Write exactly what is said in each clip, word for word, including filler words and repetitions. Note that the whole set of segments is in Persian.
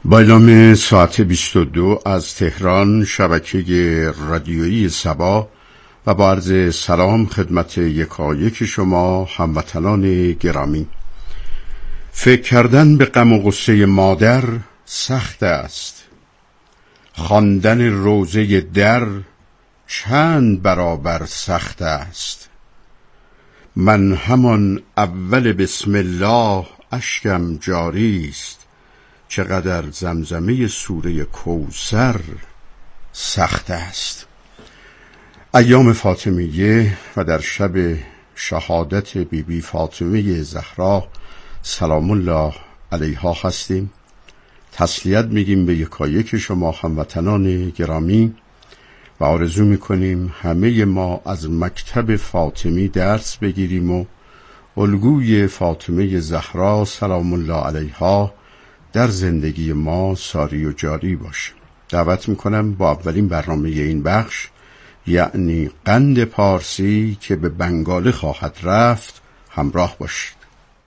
با اعلام ساعت بیست و دو از تهران، شبکه رادیویی سبا و با عرض سلام خدمت یکایک شما هموطنان گرامی. فکر کردن به غم و غصه مادر سخت است، خواندن روزه در چند برابر سخت است. من همان اول بسم الله اشکم جاری است، چقدر زمزمه سوره کوثر سخت است. ایام فاطمیه و در شب شهادت بی بی فاطمه زهرا سلام الله علیها هستیم. تسلیت میگیم به یکایک شما هموطنان گرامی و آرزو میکنیم همه ما از مکتب فاطمی درس بگیریم و الگوی فاطمه زهرا سلام الله علیها در زندگی ما ساری و جاری باشه. دعوت میکنم با اولین برنامه این بخش، یعنی قند پارسی که به بنگالی خواهد رفت، همراه باشید.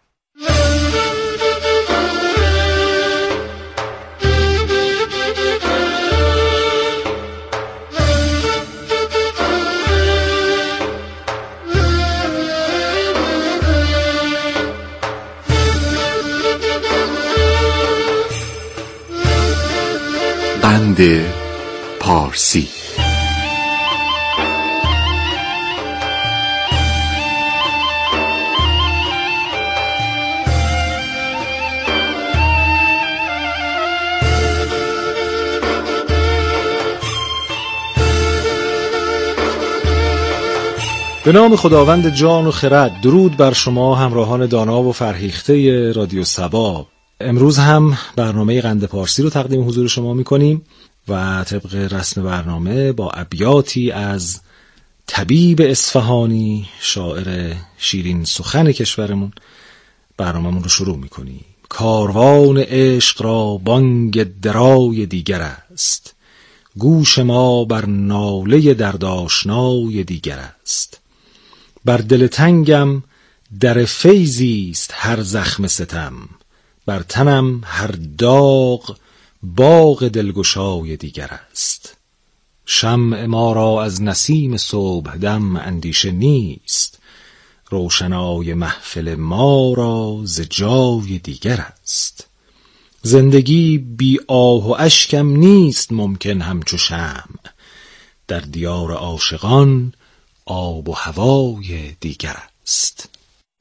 قند پارسی. به نام خداوند جان و خرد. درود بر شما همراهان دانا و فرهیخته رادیو سبا. امروز هم برنامه قند پارسی رو تقدیم حضور شما میکنیم و طبق رسم برنامه با ابیاتی از طبیب اصفهانی، شاعر شیرین سخن کشورمون، برنامه‌مون رو شروع میکنیم. کاروان عشق را بانگ درای دیگر است، گوش ما بر ناله دردآشنای دیگر است. بر دل تنگم در فیضی است هر زخم ستم، بر تنم هر داغ باغ دلگشای دیگر است. شمع ما را از نسیم صبح دم اندیشه نیست، روشنای محفل ما را ز جای دیگر است. زندگی بی آه و اشکم نیست ممکن همچو شمع، در دیار عاشقان آب و هوای دیگر است.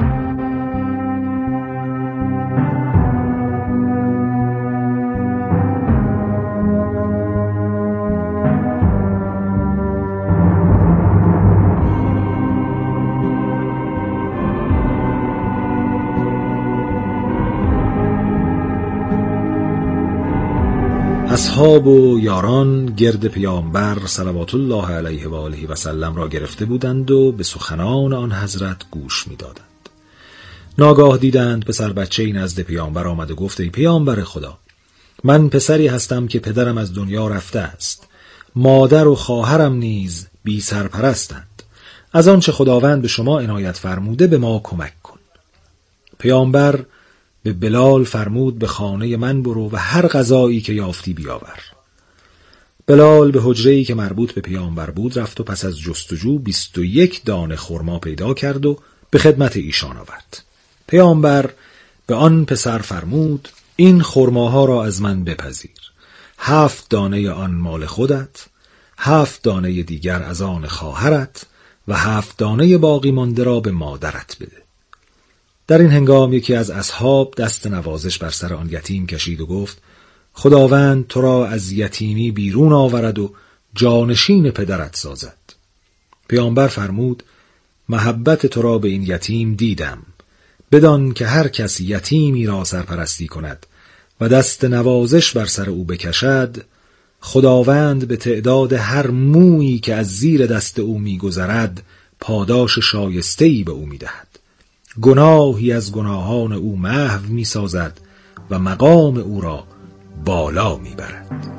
اصحاب و یاران گرد پیامبر صلوات الله علیه و آله و سلم را گرفته بودند و به سخنان آن حضرت گوش می‌دادند. ناگاه دیدند پسر بچه‌ای نزد پیامبر آمد و گفت: ای پیامبر خدا، من پسری هستم که پدرم از دنیا رفته است، مادر و خواهرم نیز بی سرپرستند. از آنچه خداوند به شما عنایت فرموده به ما کمک کن. پیامبر به بلال فرمود: به خانه من برو و هر غذایی که یافتی بیاور. بلال به حجره‌ای که مربوط به پیامبر بود رفت و پس از جستجو بیست و یک دانه خرما پیدا کرد و به خدمت ایشان آورد. پیامبر به آن پسر فرمود: این خرماها را از من بپذیر، هفت دانه آن مال خودت، هفت دانه دیگر از آن خواهرت و هفت دانه باقی مانده را به مادرت بده. در این هنگام یکی از اصحاب دست نوازش بر سر آن یتیم کشید و گفت: خداوند تو را از یتیمی بیرون آورد و جانشین پدرت سازد. پیامبر فرمود: محبت تو را به این یتیم دیدم، بدان که هر کس یتیمی را سرپرستی کند و دست نوازش بر سر او بکشد، خداوند به تعداد هر مویی که از زیر دست او می‌گذرد پاداش شایسته‌ای به او می‌دهد. گناهی از گناهان او محو می‌سازد و مقام او را بالا می‌برد.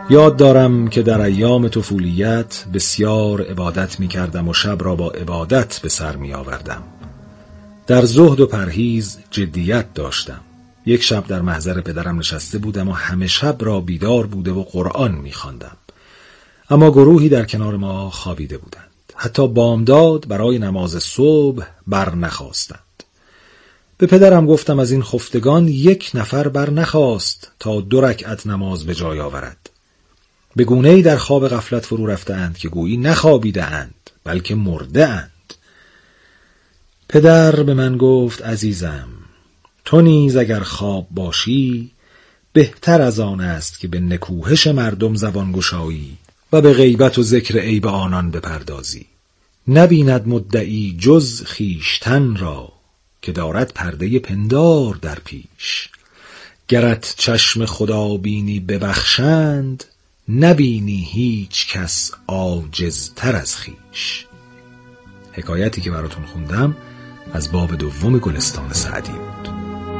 یاد دارم که در ایام طفولیت بسیار عبادت می کردم و شب را با عبادت به سر می آوردم. در زهد و پرهیز جدیت داشتم. یک شب در محضر پدرم نشسته بودم و همه شب را بیدار بوده و قرآن می خواندم. اما گروهی در کنار ما خوابیده بودند. حتی بامداد برای نماز صبح بر نخواستند. به پدرم گفتم از این خفتگان یک نفر بر نخواست تا دو رکعت نماز به جای آورد. به گونه‌ای در خواب غفلت فرو رفتند که گویی نخوابیده اند بلکه مرده اند. پدر به من گفت عزیزم، تو نیز اگر خواب باشی بهتر از آن است که به نکوهش مردم زبان گشایی و به غیبت و ذکر عیب آنان بپردازی. نبیند مدعی جز خیشتن را که دارد پرده پندار در پیش. گرت چشم خدا بینی ببخشند، نبینی هیچ کس عاجزتر از خیش. حکایتی که براتون خوندم از باب دوم گلستان سعدی بود.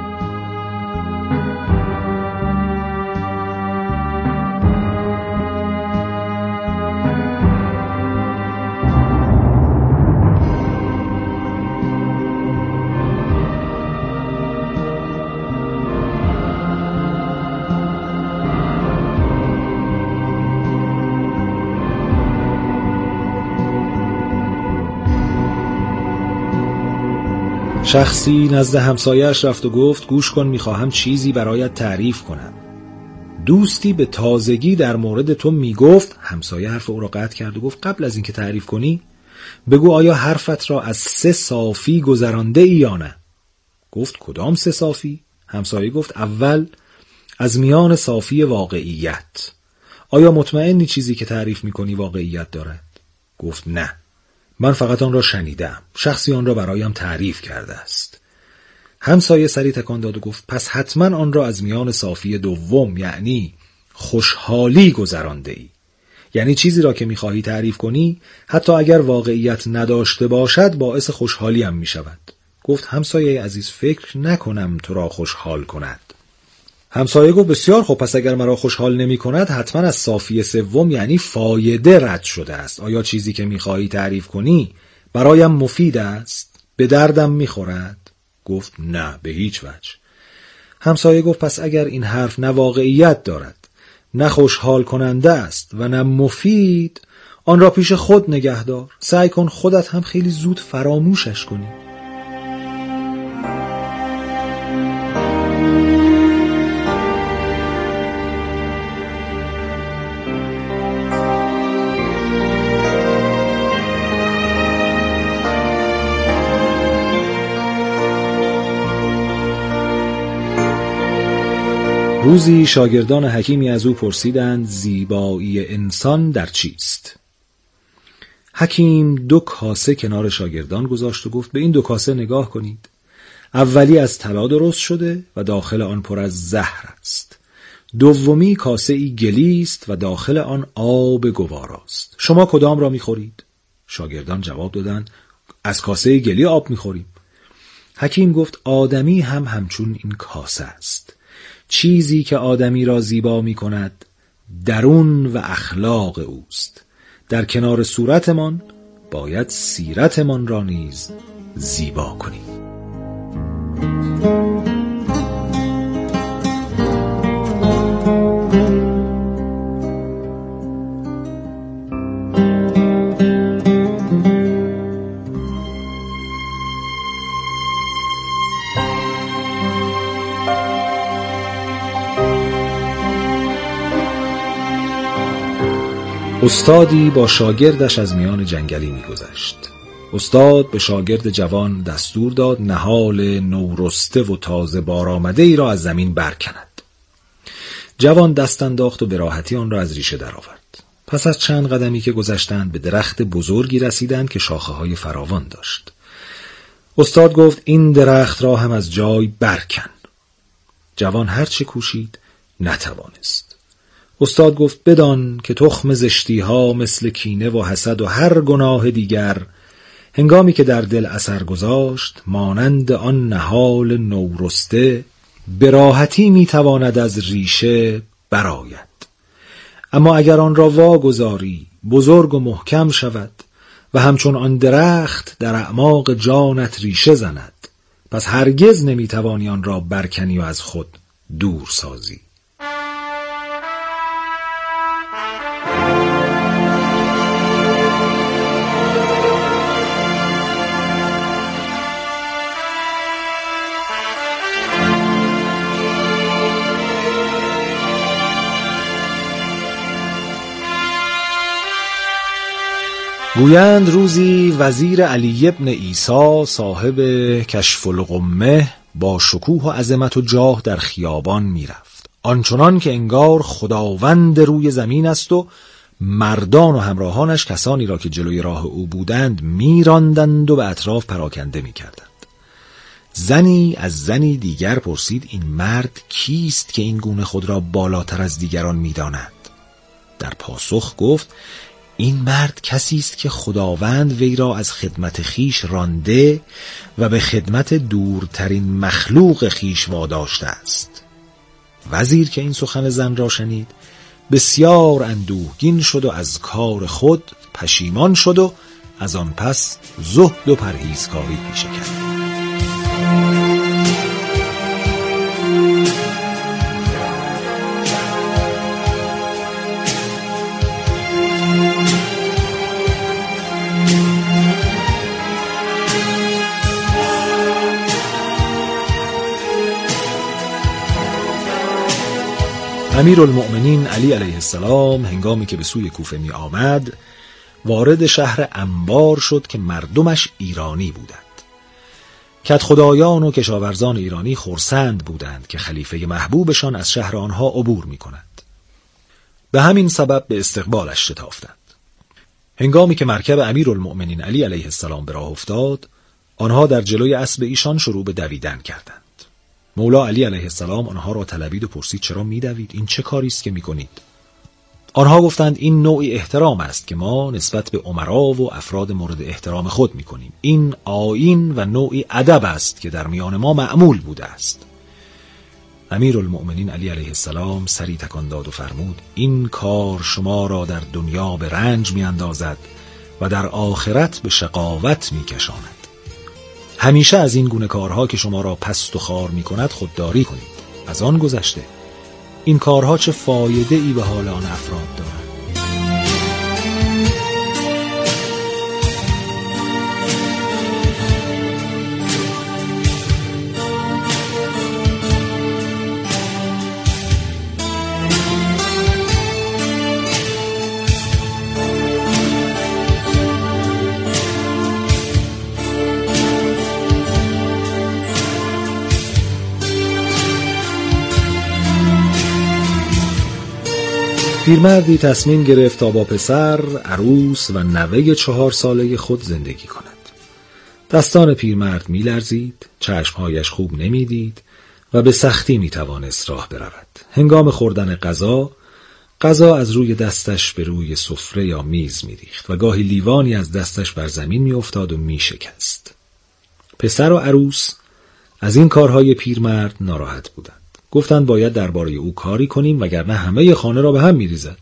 شخصی نزد همسایه‌اش رفت و گفت گوش کن، میخواهم چیزی برایت تعریف کنم. دوستی به تازگی در مورد تو میگفت. همسایه حرف او را قطع کرد و گفت قبل از اینکه تعریف کنی بگو آیا حرفت را از سه صافی گذرانده ای یا نه؟ گفت کدام سه صافی؟ همسایه گفت اول از میان صافی واقعیت. آیا مطمئنی چیزی که تعریف میکنی واقعیت دارد؟ گفت نه، من فقط آن را شنیدم، شخصی آن را برایم تعریف کرده است. همسایه سری تکان داد و گفت پس حتما آن را از میان صافی دوم یعنی خوشحالی گذرانده ای. یعنی چیزی را که میخواهی تعریف کنی حتی اگر واقعیت نداشته باشد باعث خوشحالی هم میشود. گفت همسایه عزیز فکر نکنم تو را خوشحال کند. همسایه گفت بسیار خب، پس اگر مرا خوشحال نمی کند حتما از صافی سوم یعنی فایده رد شده است. آیا چیزی که میخواهی تعریف کنی برایم مفید است؟ به دردم میخورد؟ گفت نه به هیچ وجه. همسایه گفت پس اگر این حرف نه واقعیت دارد، نه خوشحال کننده است و نه مفید، آن را پیش خود نگه دار. سعی کن خودت هم خیلی زود فراموشش کنی. روزی شاگردان حکیمی از او پرسیدند زیبایی انسان در چیست؟ حکیم دو کاسه کنار شاگردان گذاشت و گفت به این دو کاسه نگاه کنید. اولی از طلا درست شده و داخل آن پر از زهر است. دومی کاسه ای گلی است و داخل آن آب گواراست. شما کدام را می‌خورید؟ شاگردان جواب دادند از کاسه گلی آب می‌خوریم. حکیم گفت آدمی هم همچون این کاسه است. چیزی که آدمی را زیبا می کند درون و اخلاق اوست. در کنار صورتمان باید سیرتمان را نیز زیبا کنیم. استادی با شاگردش از میان جنگلی می‌گذشت. استاد به شاگرد جوان دستور داد نهال نورسته و تازه بار آمده ای را از زمین برکند. جوان دست انداخت و به راحتی آن را از ریشه درآورد. پس از چند قدمی که گذشتند به درخت بزرگی رسیدند که شاخه‌های فراوان داشت. استاد گفت این درخت را هم از جای برکن. جوان هر چه کوشید نتوانست. استاد گفت بدان که تخم زشتی ها مثل کینه و حسد و هر گناه دیگر هنگامی که در دل اثر گذاشت مانند آن نهال نورسته به راحتی میتواند از ریشه برآید، اما اگر آن را واگذاری بزرگ و محکم شود و همچون آن درخت در اعماق جانت ریشه زند، پس هرگز نمیتوانی آن را برکنی و از خود دور سازی. گویند روزی وزیر علی ابن عیسی صاحب کشف الغمه با شکوه و عظمت و جاه در خیابان میرفت، آنچنان که انگار خداوند روی زمین است و مردان و همراهانش کسانی را که جلوی راه او بودند میراندند و به اطراف پراکنده میکردند. زنی از زنی دیگر پرسید این مرد کیست که این گونه خود را بالاتر از دیگران میداند؟ در پاسخ گفت این مرد کسی است که خداوند وی را از خدمت خیش رانده و به خدمت دورترین مخلوق خیش واداشته است. وزیر که این سخن زن را شنید بسیار اندوهگین شد و از کار خود پشیمان شد و از آن پس زهد و پرهیزکاری پیشه کرد. امیرالمؤمنین علی علیه السلام هنگامی که به سوی کوفه می آمد وارد شهر انبار شد که مردمش ایرانی بودند. کدخدایان و کشاورزان ایرانی خرسند بودند که خلیفه محبوبشان از شهر آنها عبور می کند. به همین سبب به استقبالش شتافتند. هنگامی که مرکب امیرالمؤمنین علی علیه السلام به راه افتاد، آنها در جلوی اسب ایشان شروع به دویدن کردند. مولا علی علیه السلام آنها را طلبید و پرسید چرا می‌دوید؟ این چه کاری است که می‌کنید؟ آنها گفتند این نوعی احترام است که ما نسبت به امرا و افراد مورد احترام خود می‌کنیم. این آیین و نوعی ادب است که در میان ما معمول بوده است. امیرالمؤمنین علی علیه السلام سری تکان داد و فرمود این کار شما را در دنیا به رنج می‌اندازد و در آخرت به شقاوت می‌کشاند. همیشه از این گونه کارها که شما را پست و خوار می کند خودداری کنید. از آن گذشته این کارها چه فایده ای به حال آن افراد دارد؟ پیرمردی تصمیم گرفت تا با پسر، عروس و نوه چهار ساله خود زندگی کند. دستان پیرمرد می لرزید، چشمهایش خوب نمی دید و به سختی می توانست راه برود. هنگام خوردن غذا، غذا از روی دستش به روی سفره یا میز می ریخت و گاهی لیوانی از دستش بر زمین می افتاد و می شکست. پسر و عروس از این کارهای پیرمرد ناراحت بودند. گفتند باید درباره او کاری کنیم وگرنه همه خانه را به هم می‌ریزد.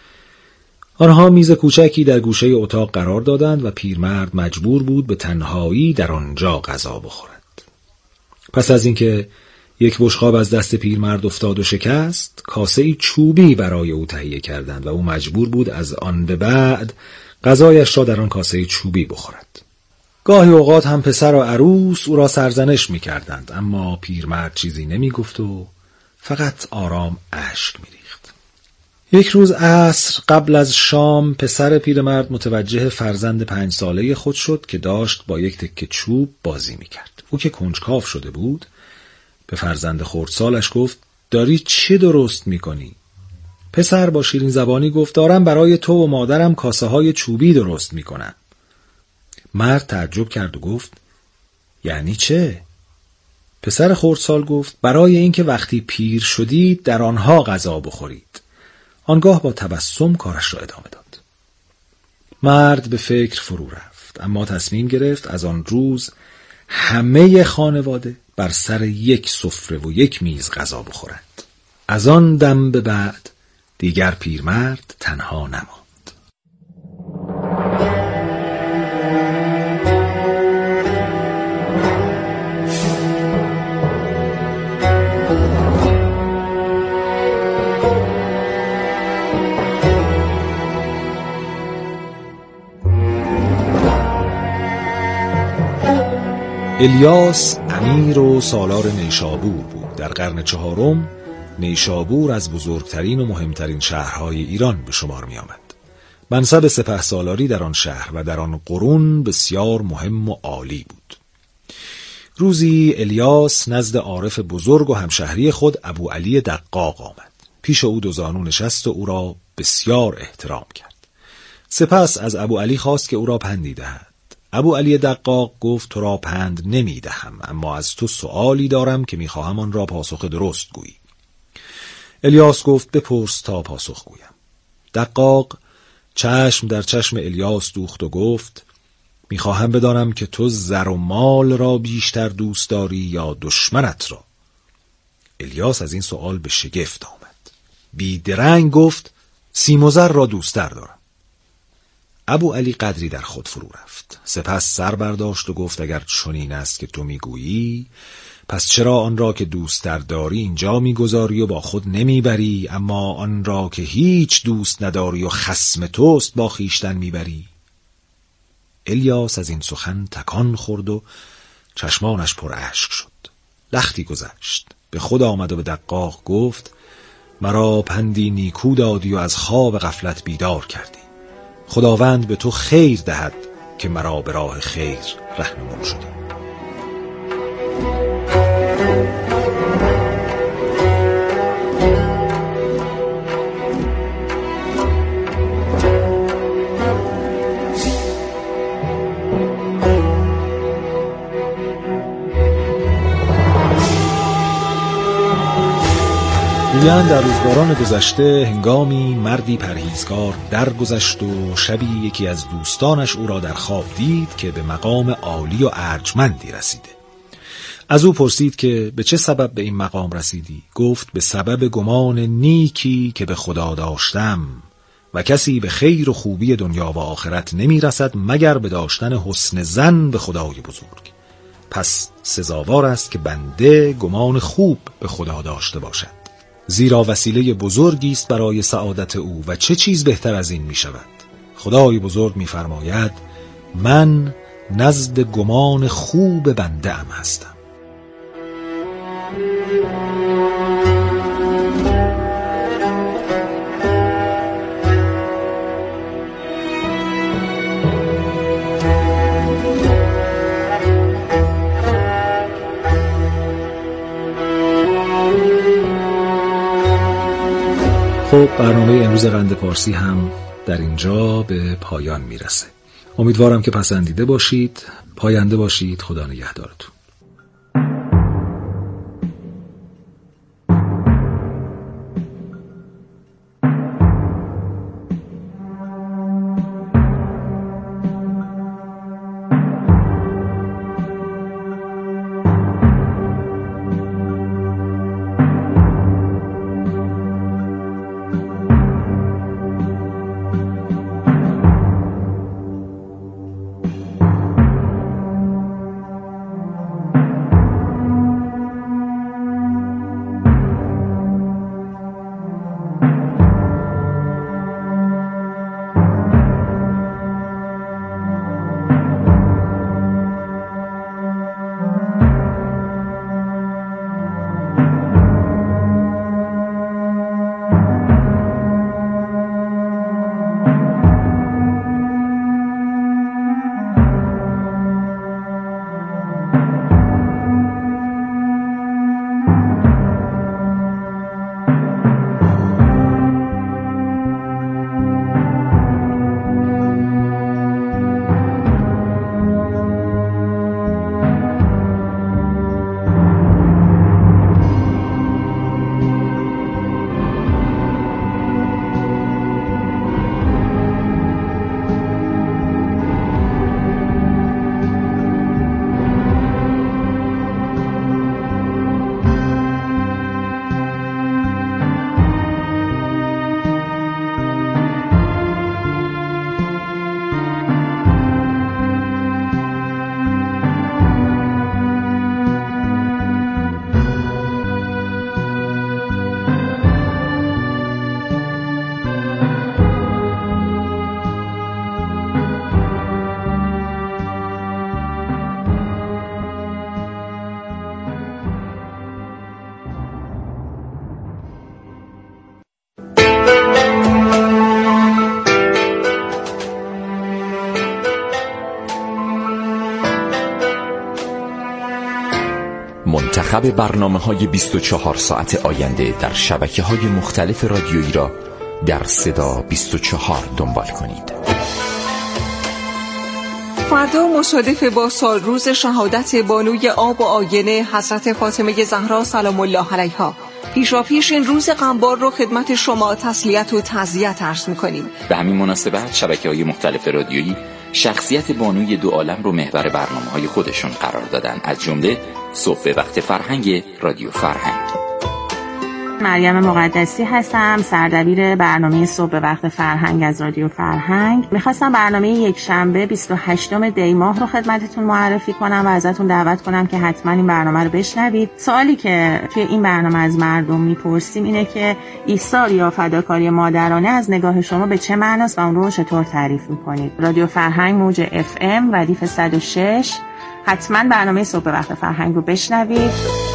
آنها میز کوچکی در گوشه اتاق قرار دادند و پیرمرد مجبور بود به تنهایی در آنجا غذا بخورد. پس از اینکه یک بشقاب از دست پیرمرد افتاد و شکست، کاسه‌ای چوبی برای او تهیه کردند و او مجبور بود از آن به بعد غذایش را در آن کاسه چوبی بخورد. گاهی اوقات هم پسر و عروس او را سرزنش می‌کردند، اما پیرمرد چیزی نمی‌گفت و فقط آرام اشک می‌ریخت. یک روز عصر قبل از شام پسر پیرمرد متوجه فرزند پنج ساله خود شد که داشت با یک تکه چوب بازی می‌کرد. او که کنجکاو شده بود به فرزند خردسالش گفت داری چی درست می‌کنی؟ پسر با شیرین زبانی گفت دارم برای تو و مادرم کاسه‌های چوبی درست می‌کنم. مرد تعجب کرد و گفت یعنی چه؟ پسر خردسال گفت برای اینکه وقتی پیر شدید در آنها غذا بخورید. آنگاه با تبسم کارش را ادامه داد. مرد به فکر فرو رفت، اما تصمیم گرفت از آن روز همه خانواده بر سر یک سفره و یک میز غذا بخورند. از آن دم به بعد دیگر پیرمرد تنها نماند. الیاس امیر و سالار نیشابور بود. در قرن چهارم نیشابور از بزرگترین و مهمترین شهرهای ایران به شمار می آمد. منصب سپهسالاری در آن شهر و در آن قرون بسیار مهم و عالی بود. روزی الیاس نزد عارف بزرگ و همشهری خود ابو علی دقاق آمد. پیش او دو زانو نشست و او را بسیار احترام کرد. سپس از ابو علی خواست که او را پندی دهد. ابو علی دقاق گفت تو را پند نمی دهم، اما از تو سؤالی دارم که می خواهم آن را پاسخ درست گویی. الیاس گفت بپرس تا پاسخ گویم. دقاق چشم در چشم الیاس دوخت و گفت می خواهم بدانم که تو زر و مال را بیشتر دوست داری یا دشمنت را. الیاس از این سؤال به شگفت آمد. بی درنگ گفت سیم و زر را دوست‌تر دارم. ابو علی قدری در خود فرو رفت. سپس سر برداشت و گفت اگر چنین است که تو میگویی، پس چرا آن را که دوست داری اینجا میگذاری و با خود نمیبری، اما آن را که هیچ دوست نداری و خصم توست با خیشتن میبری؟ الیاس از این سخن تکان خورد و چشمانش پر اشک شد. لختی گذشت، به خود آمد و به دقاق گفت مرا پندی نیکو دادی و از خواب غفلت بیدار کردی. خداوند به تو خیر دهد که مرا به راه خیر رهنمون شدی. گویند در روزگاران گذشته هنگامی مردی پرهیزکار درگذشت و شبی یکی از دوستانش او را در خواب دید که به مقام عالی و ارجمندی رسیده. از او پرسید که به چه سبب به این مقام رسیدی؟ گفت به سبب گمان نیکی که به خدا داشتم و کسی به خیر و خوبی دنیا و آخرت نمی رسد مگر به داشتن حسن ظن به خدای بزرگ. پس سزاوار است که بنده گمان خوب به خدا داشته باشد، زیرا وسیله بزرگی است برای سعادت او و چه چیز بهتر از این می شود. خدای بزرگ می فرماید من نزد گمان خوب بنده ام هستم. خب برنامه امروز قند پارسی هم در اینجا به پایان میرسه. امیدوارم که پسندیده باشید. پاینده باشید. خدا نگهدارتون. منتخب برنامه‌های بیست و چهار ساعت آینده در شبکه‌های مختلف رادیویی را در صدا بیست و چهار دنبال کنید. فردا مصادف با سال روز شهادت بانوی آب و آینه حضرت فاطمه زهرا سلام الله علیها، پیشا پیش این روز غمبار رو خدمت شما تسلیت و تعزیت عرض می‌کنیم. به همین مناسبت شبکه‌های مختلف رادیویی شخصیت بانوی دو عالم رو محور برنامه‌های خودشون قرار دادن، از جمله صبح وقت فرهنگ رادیو فرهنگ. مریم مقدسی هستم، سردبیر برنامه صبح وقت فرهنگ از رادیو فرهنگ. میخواستم برنامه یک شنبه بیست و هشتم دی ماه رو خدمتتون معرفی کنم و ازتون دعوت کنم که حتما این برنامه رو بشنوید. سوالی که توی این برنامه از مردم میپرسیم اینه که ایثار یا فداکاری مادرانه از نگاه شما به چه معناست و اون رو چطور تعریف میکنید؟ رادیو فرهنگ موج اف ام ردیف صد و شش. حتما برنامه صبح وقت فرهنگ رو بشنوید.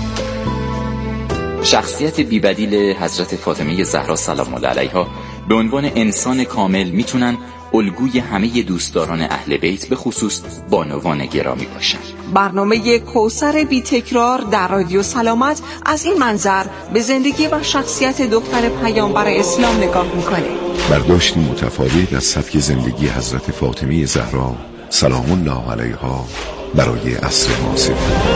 شخصیت بی‌بدیل حضرت فاطمه زهرا سلام الله علیها به عنوان انسان کامل میتونن الگوی همه دوستداران اهل بیت به خصوص بانوان گرامی باشن. برنامه کوثر بی تکرار در رادیو سلامت از این منظر به زندگی و شخصیت دختر پیامبر اسلام نگاه میکنه. برداشتی متفاوت از سبک زندگی حضرت فاطمه زهرا سلام الله علیها برای عصر معاصر.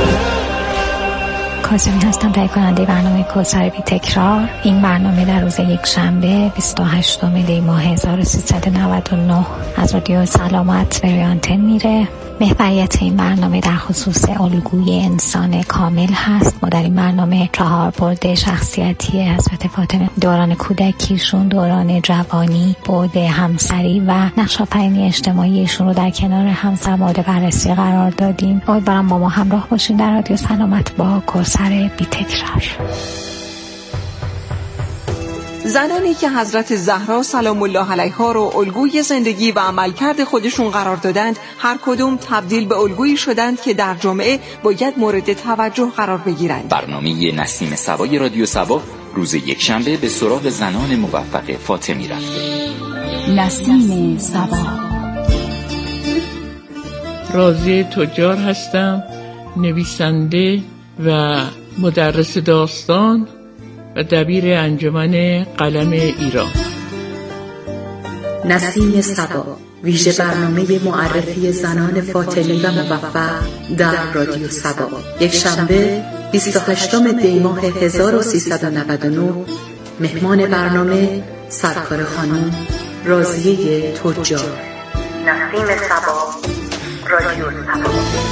کاظمی هستم، تهیه کننده برنامه کوثر بی تکرار. این برنامه در روز یک شنبه بیست و هشتم دی ماه هزار و سیصد و نود و نه از رادیو سلامت به آنتن میره. محوریت این برنامه در خصوص الگوی انسان کامل هست. ما در این برنامه چهار بعد شخصیتی حضرت فاطمه، دوران کودکیشون، دوران جوانی، بعد همسری و نقش‌آفرینی اجتماعیشون رو در کنار همسر مورد بررسی قرار دادیم. امیدوارم با ما همراه باشین در رادیو سلامت با کوثر بی تکرار. زنانی که حضرت زهرا سلام الله علیها رو الگوی زندگی و عملکرد خودشون قرار دادند، هر کدوم تبدیل به الگویی شدند که در جامعه باید مورد توجه قرار بگیرند. برنامه نسیم صبای رادیو صبا روز یک شنبه به سراغ زنان موفق فاطمی رفته. نسیم صبا. راضیه تجار هستم، نویسنده و مدرس داستان و دبیر انجمن قلم ایران. نسیم صبا، ویژه برنامه معرفی زنان فاطمی و موفق در رادیو صبا. یک شنبه بیست و هشتم دی ماه هزار و سیصد و نود و نه. مهمان برنامه سرکار خانم راضیه تجار. نسیم صبا، رادیو صبا.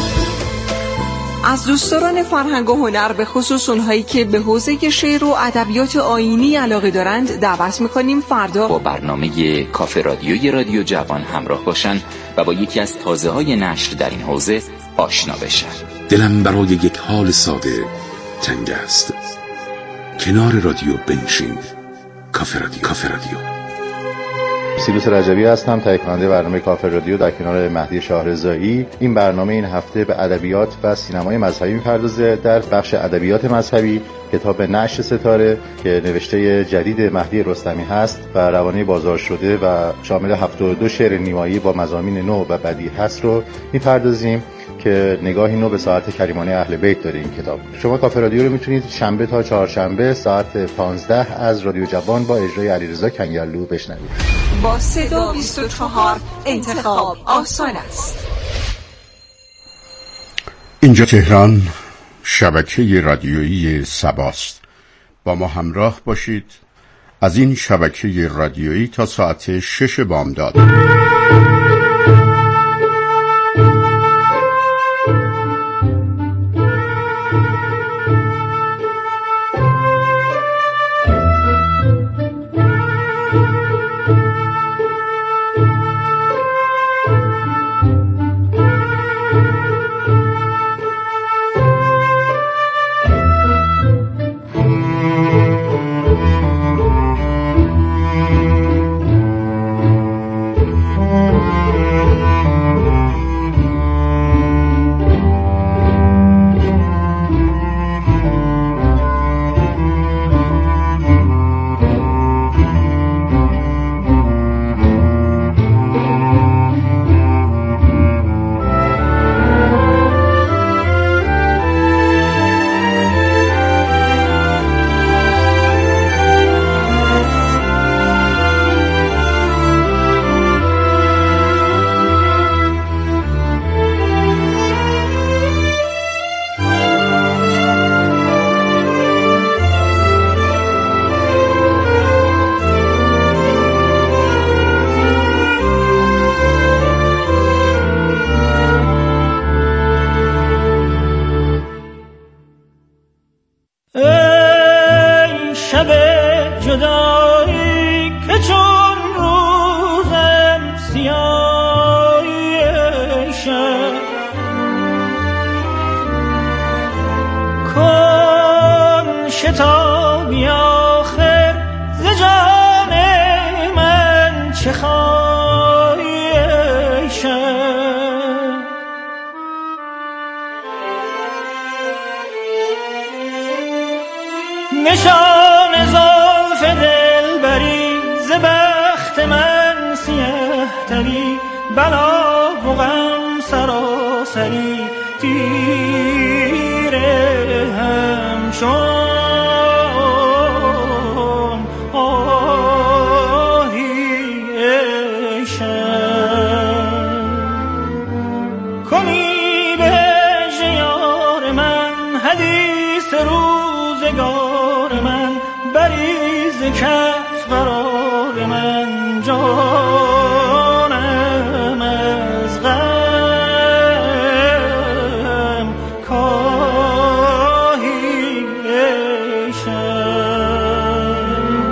از دوستداران فرهنگ و هنر، به خصوص اونهایی که به حوزه شعر و ادبیات آیینی علاقه دارند، دعوت میکنیم فردا با برنامه کافه رادیوی رادیو جوان همراه باشن و با یکی از تازه‌های نشر در این حوزه آشنا بشن. دلم برای یک حال ساده تنگ است. کنار رادیو بنشین. کافه رادیو. کافه رادیو. سیروس رجبی هستم، تهیه کننده برنامه کافه رادیو در کنار مهدی شاهرضایی. این برنامه این هفته به ادبیات و سینمای مذهبی می‌پردازه. در بخش ادبیات مذهبی کتاب نعش ستاره که نوشته جدید مهدی رستمی هست و روانه بازار شده و شامل هفتاد و دو شعر نیمایی با مضامین نو و بدیع هست رو می‌پردازیم که نگاهی نو به ساعت کریمانه اهل بیت داره این کتاب. شما کافه رادیو رو میتونید شنبه تا چهارشنبه ساعت پانزده از رادیو جوان با اجرای علیرضا کنگرلو بشنوید. با صدا بیست و چهار انتخاب آسان است. اینجا تهران، شبکه رادیویی صباست. با ما همراه باشید از این شبکه رادیویی تا ساعت شش بامداد. کن شتابی آخر ز جان من چه خواهی ای شب. نشان زلف دلبری ز بخت من سیه تری، بلا و غم سراسری تیره همچون آهی ای شب. کنی به هجر یار من حدیث روزگار من، بری ز کف قرار من جانم از غم کاهی ای شب.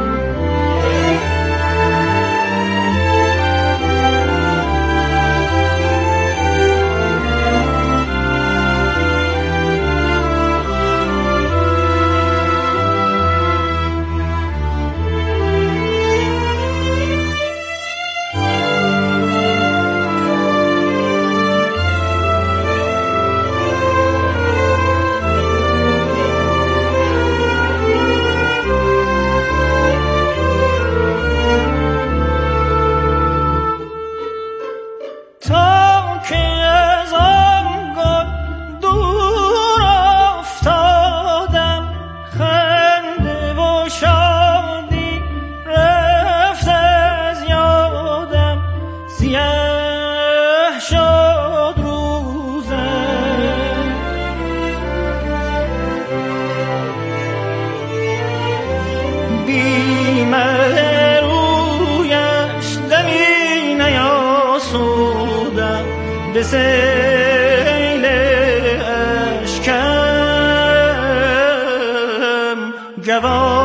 به سیل اشکم جوان